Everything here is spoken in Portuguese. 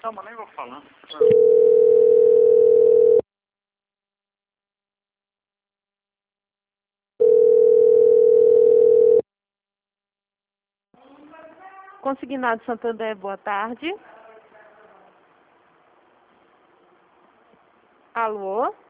Calma, nem vou falar. Consignado Santander, boa tarde. Alô?